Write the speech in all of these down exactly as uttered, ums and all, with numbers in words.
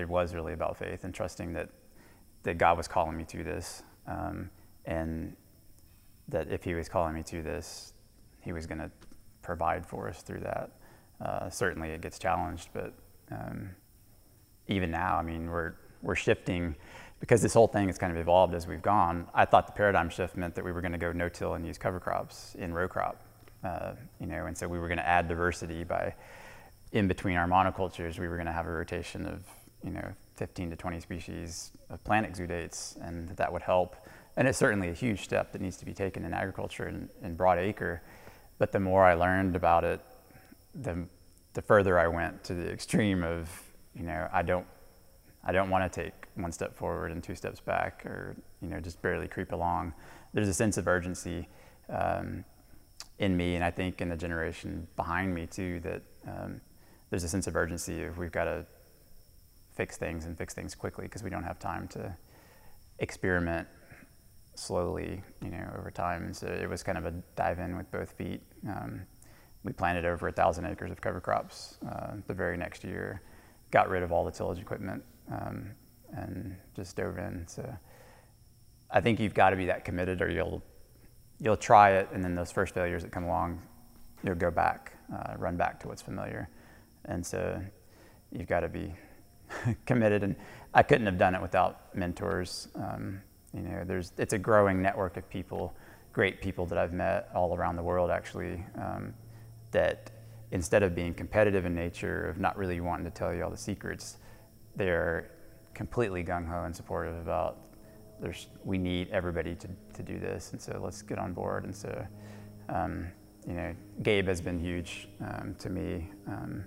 it was really about faith and trusting that, that God was calling me to this, um, and that if he was calling me to this, he was going to provide for us through that. Uh, certainly it gets challenged, but um, even now, I mean, we're, we're shifting, because this whole thing has kind of evolved as we've gone. I thought the paradigm shift meant that we were going to go no-till and use cover crops in row crop, uh, you know, and so we were going to add diversity by, in between our monocultures, we were going to have a rotation of, you know, fifteen to twenty species of plant exudates, and that would help. And it's certainly a huge step that needs to be taken in agriculture and in broad acre. But the more I learned about it, the, the further I went to the extreme of, you know, I don't, I don't want to take one step forward and two steps back, or, you know, just barely creep along. There's a sense of urgency um, in me, and I think in the generation behind me too, that um, there's a sense of urgency of we've got to fix things and fix things quickly, because we don't have time to experiment slowly, you know, over time. So it was kind of a dive in with both feet. Um, we planted over a thousand acres of cover crops uh, the very next year, got rid of all the tillage equipment, um, and just dove in. So I think you've got to be that committed, or you'll you'll try it, and then those first failures that come along, you'll go back, uh, run back to what's familiar. And so you've got to be committed, and I couldn't have done it without mentors. Um, you know, there's it's a growing network of people, great people that I've met all around the world actually, um, that instead of being competitive in nature, of not really wanting to tell you all the secrets, they're completely gung-ho and supportive about, there's, we need everybody to, to do this, and so let's get on board. And so, um, you know, Gabe has been huge um, to me. Um,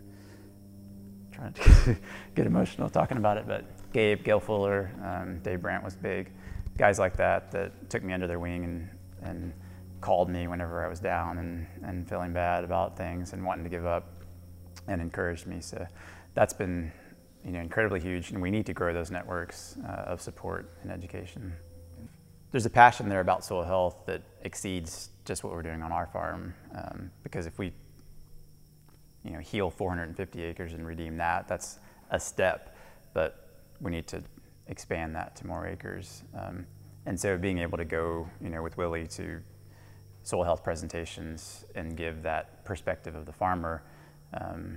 trying to get emotional talking about it, but Gabe, Gail Fuller, um, Dave Brandt was big. Guys like that that took me under their wing and, and called me whenever I was down and, and feeling bad about things and wanting to give up, and encouraged me. So that's been, you know, incredibly huge, and we need to grow those networks uh, of support and education. There's a passion there about soil health that exceeds just what we're doing on our farm, um, because if we, you know, heal four hundred fifty acres and redeem that, that's a step, but we need to expand that to more acres. Um, and so being able to go, you know, with Willie to soil health presentations and give that perspective of the farmer, um,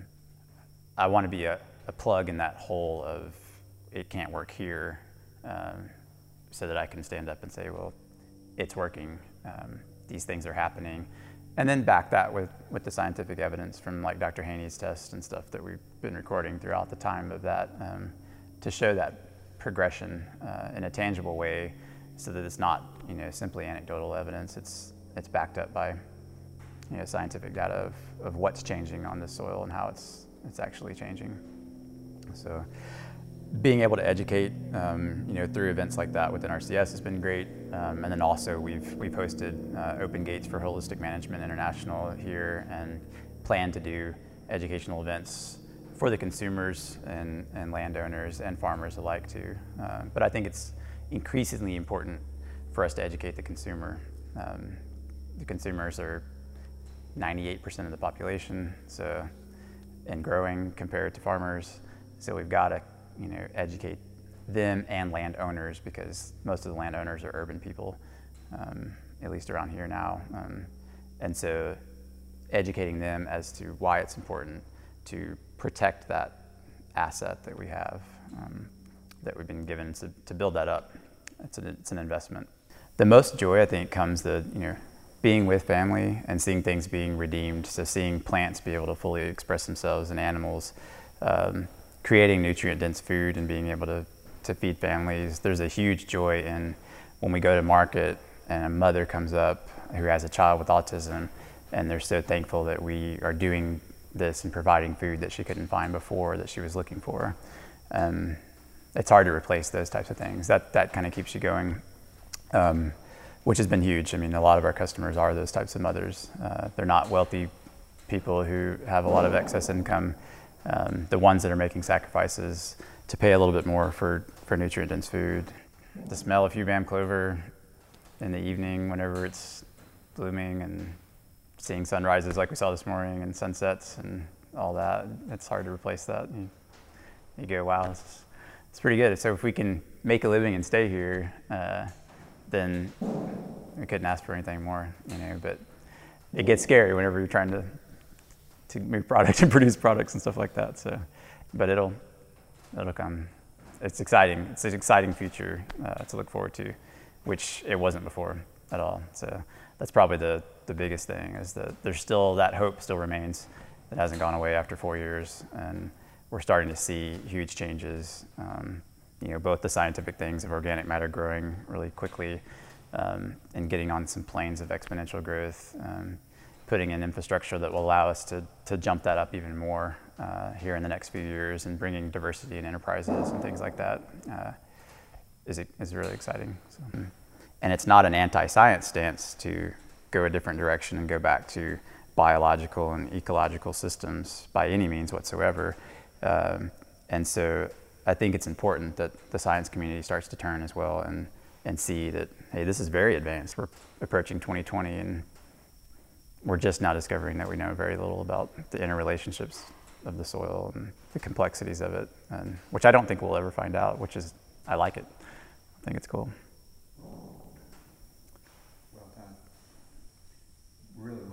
I want to be a, a plug in that hole of it can't work here, um, so that I can stand up and say, well, it's working, um, these things are happening. And then back that with, with the scientific evidence from like Doctor Haney's test and stuff that we've been recording throughout the time of that, um, to show that progression uh, in a tangible way, so that it's not, you know, simply anecdotal evidence. It's it's backed up by, you know, scientific data of, of what's changing on the soil and how it's it's actually changing. So being able to educate, um, you know, through events like that within R C S has been great. Um, and then also we've we've hosted uh, Open Gates for Holistic Management International here, and plan to do educational events for the consumers and, and landowners and farmers alike too. Uh, but I think it's increasingly important for us to educate the consumer. Um, the consumers are ninety-eight percent of the population, so, and growing compared to farmers. So we've got to, you know, educate them and landowners, because most of the landowners are urban people, um, at least around here now. Um, and so educating them as to why it's important to protect that asset that we have, um, that we've been given to, to build that up. It's an, it's an investment. The most joy, I think, comes the, you know, being with family and seeing things being redeemed. So seeing plants be able to fully express themselves, and animals, um, creating nutrient-dense food and being able to, to feed families. There's a huge joy in when we go to market and a mother comes up who has a child with autism, and they're so thankful that we are doing this and providing food that she couldn't find before that she was looking for. Um, it's hard to replace those types of things. That, that kind of keeps you going, um, which has been huge. I mean, a lot of our customers are those types of mothers. Uh, they're not wealthy people who have a lot of excess income. Um, the ones that are making sacrifices to pay a little bit more for, for nutrient-dense food. The smell of Huban clover in the evening whenever it's blooming, and seeing sunrises like we saw this morning and sunsets and all that, it's hard to replace that. You, you go, wow, this is, it's pretty good. So if we can make a living and stay here, uh, then we couldn't ask for anything more, you know. But it gets scary whenever you're trying to to make products and produce products and stuff like that. So, but it'll it'll come. It's exciting. It's an exciting future uh, to look forward to, which it wasn't before at all. So that's probably the the biggest thing, is that there's still that hope still remains. It hasn't gone away after four years, and we're starting to see huge changes. Um, you know, both the scientific things of organic matter growing really quickly, um, and getting on some planes of exponential growth, um, putting in infrastructure that will allow us to to jump that up even more uh, here in the next few years, and bringing diversity in enterprises and things like that uh, is is really exciting. So, and it's not an anti-science stance to go a different direction and go back to biological and ecological systems by any means whatsoever. Um, and so I think it's important that the science community starts to turn as well, and, and see that, hey, this is very advanced. We're approaching twenty twenty, and we're just now discovering that we know very little about the interrelationships of the soil and the complexities of it, and, which I don't think we'll ever find out, which is, I like it. I think it's cool. Well done. Really